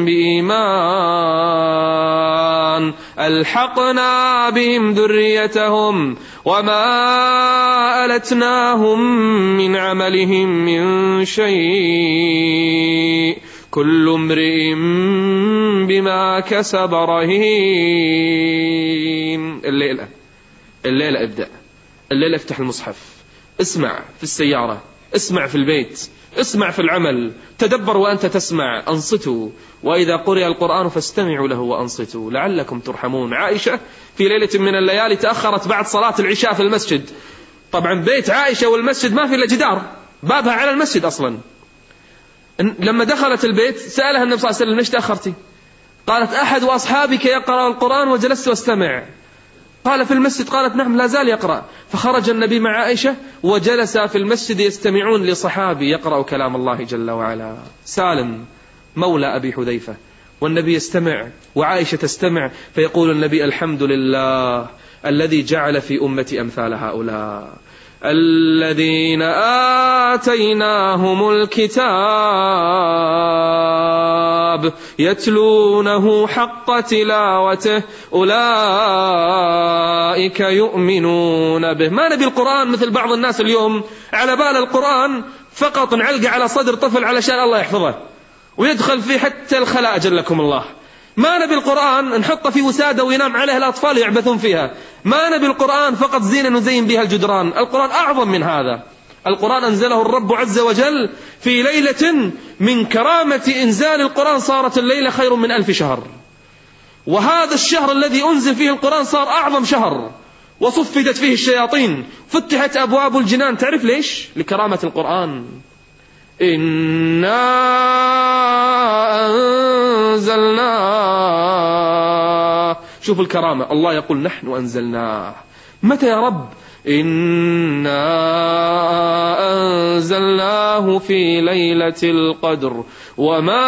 بإيمان ألحقنا بهم ذريتهم وما ألتناهم من عملهم من شيء كل امرئ بما كسب رهين. الليلة الليلة ابدأ، الليلة افتح المصحف، اسمع في السيارة، اسمع في البيت، اسمع في العمل، تدبر وأنت تسمع، أنصتوا، وإذا قرئ القرآن فاستمعوا له وأنصتوا لعلكم ترحمون. عائشة في ليلة من الليالي تأخرت بعد صلاة العشاء في المسجد. طبعا بيت عائشة والمسجد ما في إلا جدار، بابها على المسجد أصلا. لما دخلت البيت سألها النبي صلى الله عليه وسلم: ليش تأخرتي؟ قالت: أحد أصحابك يقرأ القرآن وجلست واستمع. قال: في المسجد؟ قالت: نعم، لا زال يقرأ. فخرج النبي مع عائشة وجلس في المسجد يستمعون لصحابي يقرأ كلام الله جل وعلا. سالم مولى أبي حذيفة، والنبي يستمع وعائشة تستمع، فيقول النبي: الحمد لله الذي جعل في أمتي أمثال هؤلاء الذين آتيناهم الكتاب يتلونه حق تلاوته أولئك يؤمنون به. ما نبي القرآن مثل بعض الناس اليوم على بال القرآن فقط نعلقه على صدر طفل علشان الله يحفظه ويدخل فيه حتى الخلاء جلكم الله. ما نبي القرآن نحطه في وسادة وينام عليه الأطفال يعبثون فيها. ما نبي القرآن فقط زينة نزين بها الجدران. القرآن أعظم من هذا. القرآن أنزله الرب عز وجل في ليلة من كرامة إنزال القرآن صارت الليلة خير من ألف شهر، وهذا الشهر الذي أنزل فيه القرآن صار أعظم شهر، وصفدت فيه الشياطين، فتحت أبواب الجنان. تعرف ليش؟ لكرامة القرآن. إنا أنزلناه. شوف الكرامة، الله يقول: نحن أنزلناه. متى يا رب؟ إنا أنزلناه في ليلة القدر وما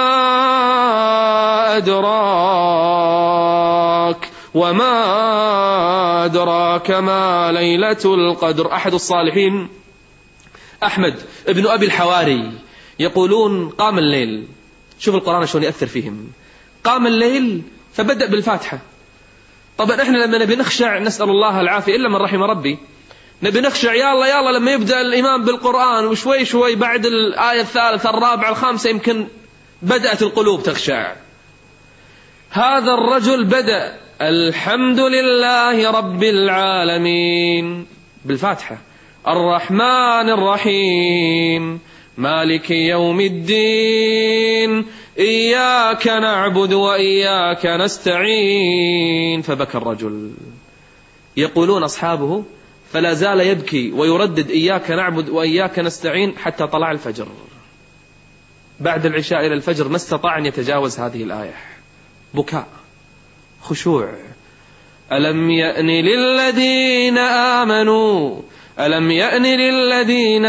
أدراك وما أدراك ما ليلة القدر. أحد الصالحين أحمد ابن أبي الحواري يقولون: قام الليل. شوف القرآن شلون يأثر فيهم. قام الليل فبدأ بالفاتحة. طبعا احنا لما نبي نخشع نسأل الله العافية إلا من رحم ربي، نبي نخشع يلا يلا لما يبدأ الإمام بالقرآن، وشوي شوي بعد الآية الثالثة الرابعة الخامسة يمكن بدأت القلوب تخشع. هذا الرجل بدأ: الحمد لله رب العالمين بالفاتحة، الرحمن الرحيم مالك يوم الدين إياك نعبد وإياك نستعين. فبكى الرجل. يقولون أصحابه: فلا زال يبكي ويردد إياك نعبد وإياك نستعين حتى طلع الفجر. بعد العشاء إلى الفجر ما استطاع أن يتجاوز هذه الآية. بكاء، خشوع. ألم يأن للذين آمنوا ألم يأن للذين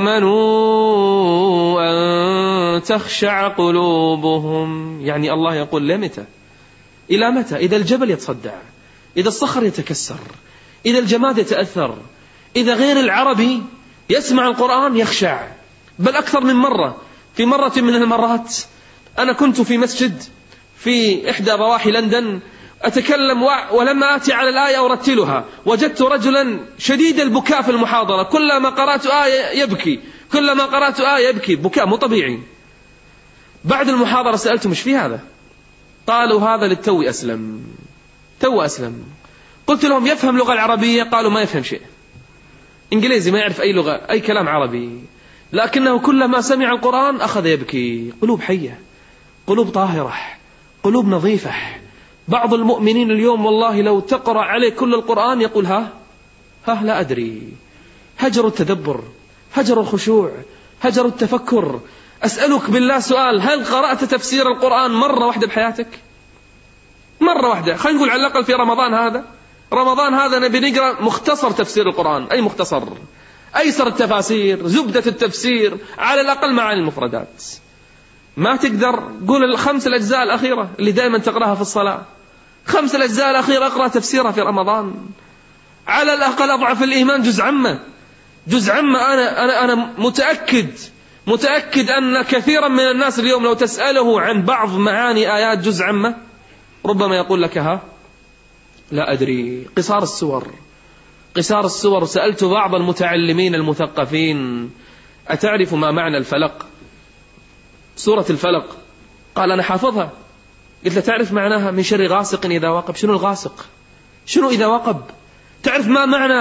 آمنوا أن تخشع قلوبهم. يعني الله يقول: لمتى؟ إلى متى؟ إذا الجبل يتصدع، إذا الصخر يتكسر، إذا الجماد يتأثر، إذا غير العربي يسمع القرآن يخشع. بل أكثر من مرة. في مرة من المرات أنا كنت في مسجد في إحدى ضواحي لندن أتكلم، ولما آتي على الآية أرتلها وجدت رجلا شديد البكاء في المحاضرة. كلما قرأت آية يبكي، كلما قرأت آية يبكي، بكاء مو طبيعي. بعد المحاضرة سألته: مش في هذا؟ قالوا: هذا للتو أسلم، تو أسلم. قلت لهم: يفهم لغة العربية؟ قالوا: ما يفهم شيء، إنجليزي، ما يعرف أي لغة، أي كلام عربي، لكنه كلما سمع القرآن أخذ يبكي. قلوب حية، قلوب طاهرة، قلوب نظيفة. بعض المؤمنين اليوم والله لو تقرأ عليه كل القرآن يقول: ها ها لا أدري. هجروا التدبر، هجروا الخشوع، هجروا التفكر. أسألك بالله سؤال: هل قرأت تفسير القرآن مرة واحدة بحياتك؟ مرة واحدة. خلينا نقول على الأقل في رمضان هذا. رمضان هذا نبي نقرأ مختصر تفسير القرآن. أي مختصر؟ أيسر التفاسير، زبدة التفسير، على الأقل معاني المفردات. ما تقدر قول الخمس الأجزاء الأخيرة اللي دائما تقرأها في الصلاة، خمس الأجزاء الأخيرة أقرأ تفسيرها في رمضان. على الأقل أضعف الإيمان جزء عامة، جزء عامة. أنا أنا أنا متأكد متأكد أن كثيرا من الناس اليوم لو تسأله عن بعض معاني آيات جزء عامة ربما يقول لك: ها لا أدري. قصار السور، قصار السور. سألت بعض المتعلمين المثقفين: أتعرف ما معنى الفلق؟ سورة الفلق. قال: أنا حافظها. قلت له: تعرف معناها؟ من شر غاسق إذا وقب. شنو الغاسق؟ شنو إذا وقب؟ تعرف ما معنى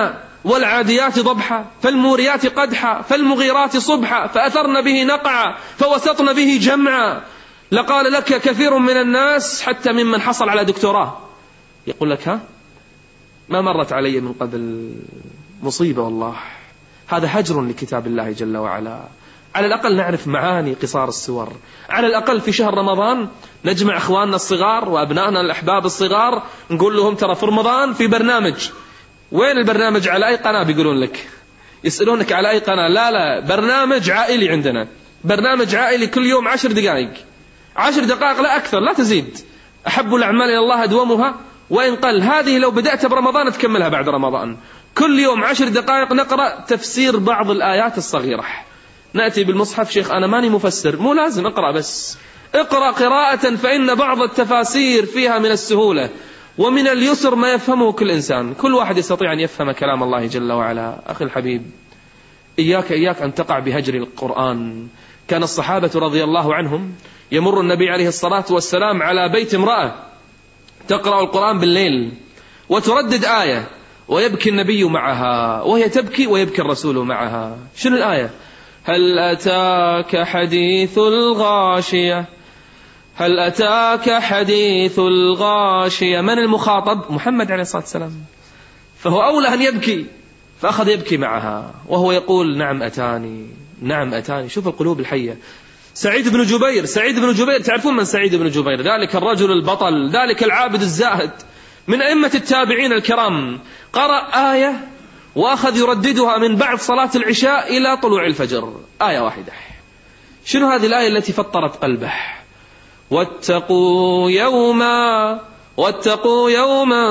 والعاديات ضبحا فالموريات قدحا فالمغيرات صبحا فأثرن به نقعا فوسطن به جمعا. لقال لك كثير من الناس حتى ممن حصل على دكتوراه يقول لك ها ما مرت علي من قبل مصيبة والله. هذا هجر لكتاب الله جل وعلا. على الأقل نعرف معاني قصار السور، على الأقل في شهر رمضان نجمع أخواننا الصغار وأبنائنا الأحباب الصغار نقول لهم ترى في رمضان في برنامج. وين البرنامج؟ على أي قناة؟ بيقولون لك يسألونك على أي قناة. لا لا برنامج عائلي عندنا، برنامج عائلي كل يوم عشر دقائق، عشر دقائق لا أكثر لا تزيد. أحب الأعمال إلى الله أدومها وإن قل. هذه لو بدأت برمضان تكملها بعد رمضان. كل يوم عشر دقائق نقرأ تفسير بعض الآيات الصغيرة. نأتي بالمصحف شيخ أنا ماني مفسر، مو لازم اقرأ، بس اقرأ قراءة فإن بعض التفاسير فيها من السهولة ومن اليسر ما يفهمه كل إنسان. كل واحد يستطيع أن يفهم كلام الله جل وعلا. أخي الحبيب إياك إياك أن تقع بهجر القرآن. كان الصحابة رضي الله عنهم يمر النبي عليه الصلاة والسلام على بيت امرأة تقرأ القرآن بالليل وتردد آية ويبكي النبي معها وهي تبكي ويبكي الرسول معها. شنو الآية؟ هل أتاك حديث الغاشية، هل أتاك حديث الغاشية. من المخاطب؟ محمد عليه الصلاة والسلام. فهو أولى أن يبكي فأخذ يبكي معها وهو يقول نعم أتاني نعم أتاني. شوف القلوب الحية. سعيد بن جبير، سعيد بن جبير تعرفون من سعيد بن جبير؟ ذلك الرجل البطل، ذلك العابد الزاهد من أئمة التابعين الكرام. قرأ آية وأخذ يرددها من بعد صلاة العشاء إلى طلوع الفجر، آية واحدة. شنو هذه الآية التي فطرت قلبه؟ واتقوا يوما واتقوا يوما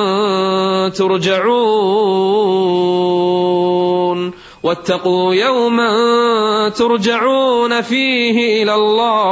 ترجعون واتقوا يوما ترجعون فيه إلى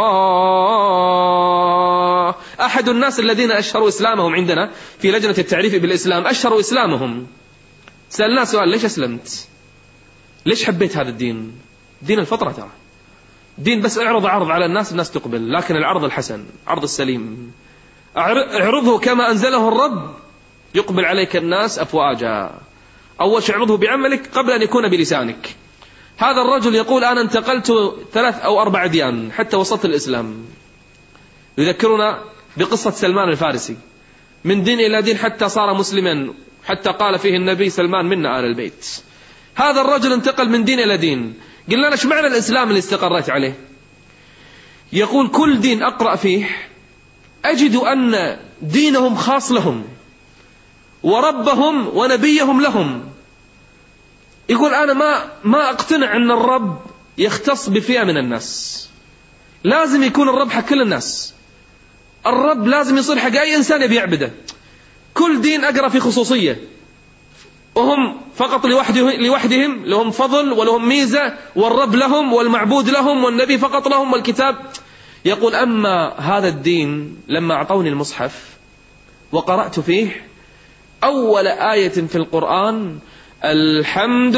الله. أحد الناس الذين أشهروا إسلامهم عندنا في لجنة التعريف بالإسلام أشهروا إسلامهم. سألنا سؤال ليش أسلمت؟ ليش حبيت هذا الدين؟ دين الفطرة ترى، دين بس اعرض عرض على الناس الناس تقبل، لكن العرض الحسن عرض السليم اعرضه كما أنزله الرب يقبل عليك الناس أفواجا. أول شيء اعرضه بعملك قبل أن يكون بلسانك. هذا الرجل يقول أنا انتقلت ثلاث أو أربع أديان حتى وصلت الإسلام. يذكرنا بقصة سلمان الفارسي، من دين إلى دين حتى صار مسلما، حتى قال فيه النبي سلمان منا آل البيت. هذا الرجل انتقل من دين إلى دين. قلنا له ايش معنى الإسلام اللي استقرت عليه؟ يقول كل دين أقرأ فيه أجد أن دينهم خاص لهم وربهم ونبيهم لهم. يقول أنا ما ما أقتنع أن الرب يختص بفئة من الناس، لازم يكون الرب حق كل الناس. الرب لازم يصير حق أي إنسان يبي يعبده. كل دين أقرأ في خصوصية وهم فقط لوحده لوحدهم لهم فضل ولهم ميزة، والرب لهم والمعبود لهم والنبي فقط لهم والكتاب. يقول أما هذا الدين لما أعطوني المصحف وقرأت فيه أول آية في القرآن الحمد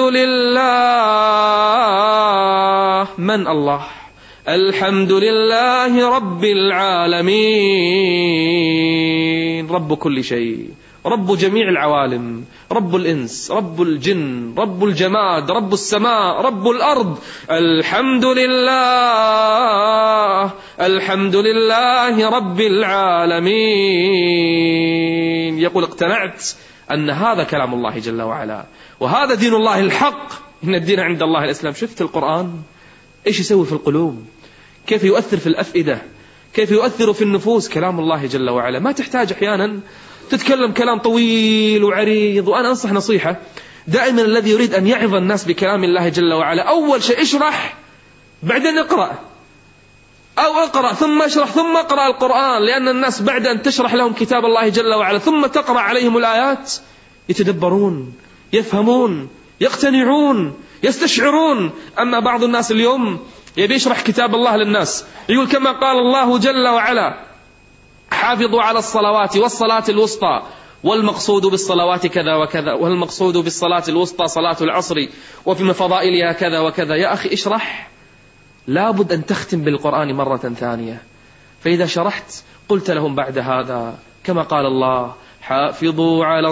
لله. من الله؟ الحمد لله رب العالمين، رب كل شيء، رب جميع العوالم، رب الإنس، رب الجن، رب الجماد، رب السماء، رب الأرض. الحمد لله الحمد لله رب العالمين. يقول اقتنعت أن هذا كلام الله جل وعلا وهذا دين الله الحق، إن الدين عند الله الإسلام. شفت القرآن إيش يسوي في القلوب، كيف يؤثر في الأفئدة، كيف يؤثر في النفوس. كلام الله جل وعلا ما تحتاج أحيانا تتكلم كلام طويل وعريض. وأنا أنصح نصيحة دائما الذي يريد أن يعظ الناس بكلام الله جل وعلا أول شيء اشرح بعدين اقرأ، أو اقرأ ثم اشرح ثم اقرأ القرآن، لأن الناس بعد أن تشرح لهم كتاب الله جل وعلا ثم تقرأ عليهم الآيات يتدبرون، يفهمون، يقتنعون، يستشعرون. أما بعض الناس اليوم يبي يشرح كتاب الله للناس، يقول كما قال الله جل وعلا حافظوا على الصلوات والصلاة الوسطى، والمقصود بالصلوات كذا وكذا، والمقصود بالصلاة الوسطى صلاة العصر وفي فضائلها كذا وكذا. يا أخي اشرح، لابد أن تختم بالقرآن مرة ثانية. فإذا شرحت قلت لهم بعد هذا كما قال الله حافظوا على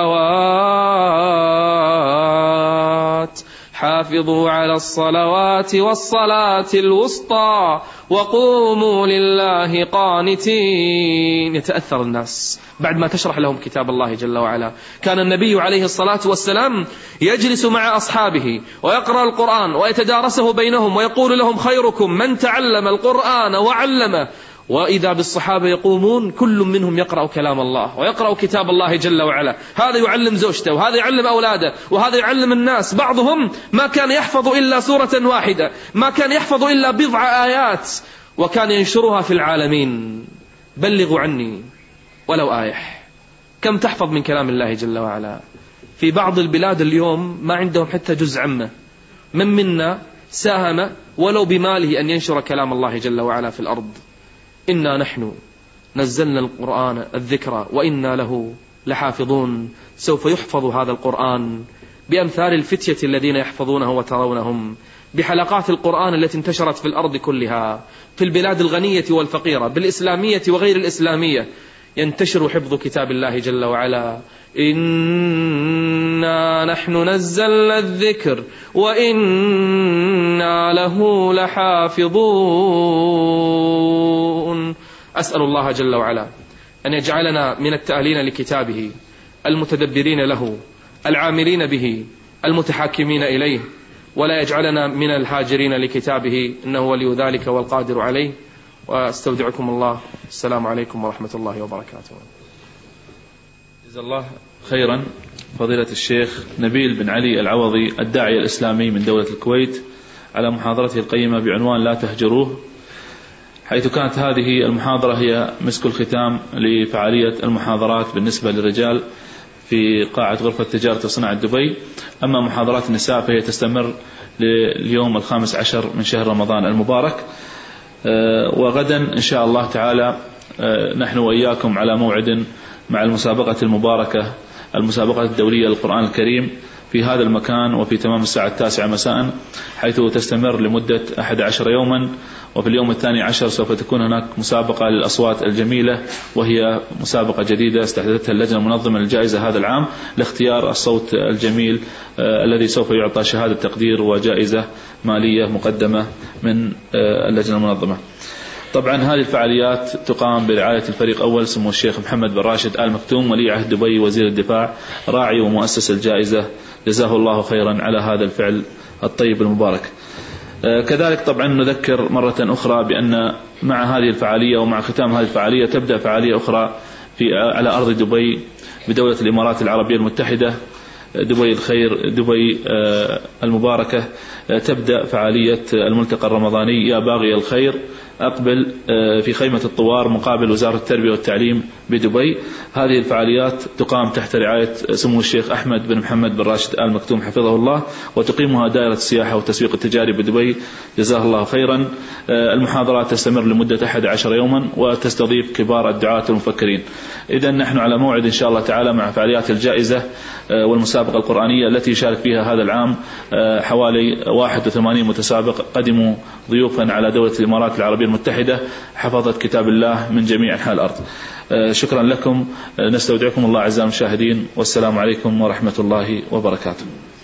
الصلوات حافظوا على الصلوات والصلاة الوسطى وقوموا لله قانتين. يتأثر الناس بعد ما تشرح لهم كتاب الله جل وعلا. كان النبي عليه الصلاة والسلام يجلس مع أصحابه ويقرأ القرآن ويتدارسه بينهم ويقول لهم خيركم من تعلم القرآن وعلمه، وإذا بالصحابة يقومون كل منهم يقرأ كلام الله ويقرأ كتاب الله جل وعلا، هذا يعلم زوجته وهذا يعلم أولاده وهذا يعلم الناس. بعضهم ما كان يحفظ إلا سورة واحدة، ما كان يحفظ إلا بضع آيات، وكان ينشرها في العالمين. بلغوا عني ولو آية. كم تحفظ من كلام الله جل وعلا؟ في بعض البلاد اليوم ما عندهم حتى جزء عامة. من منا ساهم ولو بماله أن ينشر كلام الله جل وعلا في الأرض؟ إنا نحن نزلنا القرآن الذكر وإنا له لحافظون. سوف يحفظ هذا القرآن بأمثال الفتية الذين يحفظونه وترونهم، بحلقات القرآن التي انتشرت في الأرض كلها، في البلاد الغنية والفقيرة، بالإسلامية وغير الإسلامية، ينتشر حفظ كتاب الله جل وعلا. إنا نحن نزلنا الذكر وإنا له لحافظون. أسأل الله جل وعلا أن يجعلنا من التالين لكتابه، المتدبرين له، العاملين به، المتحاكمين إليه، ولا يجعلنا من الهاجرين لكتابه، إنه ولي ذلك والقادر عليه. واستودعكم الله. السلام عليكم ورحمة الله وبركاته. جزا الله خيرا فضيلة الشيخ نبيل بن علي العوضي الداعية الإسلامي من دولة الكويت على محاضرته القيمة بعنوان لا تهجروه، حيث كانت هذه المحاضرة هي مسك الختام لفعالية المحاضرات بالنسبة للرجال في قاعة غرفة تجارة وصناعة دبي. أما محاضرات النساء فهي تستمر لليوم الخامس عشر من شهر رمضان المبارك. وغدا إن شاء الله تعالى نحن وإياكم على موعد مع المسابقة المباركة، المسابقة الدولية للقرآن الكريم، في هذا المكان وفي تمام الساعة التاسعة مساء، حيث تستمر لمدة أحد عشر يوما. وفي اليوم الثاني عشر سوف تكون هناك مسابقة للأصوات الجميلة، وهي مسابقة جديدة استحدثتها اللجنة المنظمة للجائزة هذا العام لاختيار الصوت الجميل آه الذي سوف يعطى شهادة تقدير وجائزة مالية مقدمة من آه اللجنة المنظمة. طبعا هذه الفعاليات تقام برعاية الفريق أول سمو الشيخ محمد بن راشد آل مكتوم ولي عهد دبي وزير الدفاع راعي ومؤسس الجائزة، جزاه الله خيرا على هذا الفعل الطيب المبارك. كذلك طبعا نذكر مرة أخرى بأن مع هذه الفعالية ومع ختام هذه الفعالية تبدأ فعالية أخرى في على أرض دبي بدولة الإمارات العربية المتحدة، دبي الخير، دبي المباركة. تبدأ فعالية الملتقى الرمضاني يا باغي الخير أقبل في خيمة الطوار مقابل وزارة التربية والتعليم بدبي. هذه الفعاليات تقام تحت رعاية سمو الشيخ أحمد بن محمد بن راشد آل مكتوم حفظه الله، وتقيمها دائرة السياحة والتسويق التجاري بدبي، جزاه الله خيرا. المحاضرات تستمر لمدة أحد عشر يوما وتستضيف كبار الدعاة والمفكرين. إذن نحن على موعد إن شاء الله تعالى مع فعاليات الجائزة والمسابقة القرآنية التي يشارك فيها هذا العام حوالي واحد وثمانين متسابق قدموا ضيوفا على دولة الإمارات العربية المتحدة حفظت كتاب الله من جميع أنحاء الأرض. شكرا لكم، نستودعكم الله أعزائي المشاهدين، والسلام عليكم ورحمة الله وبركاته.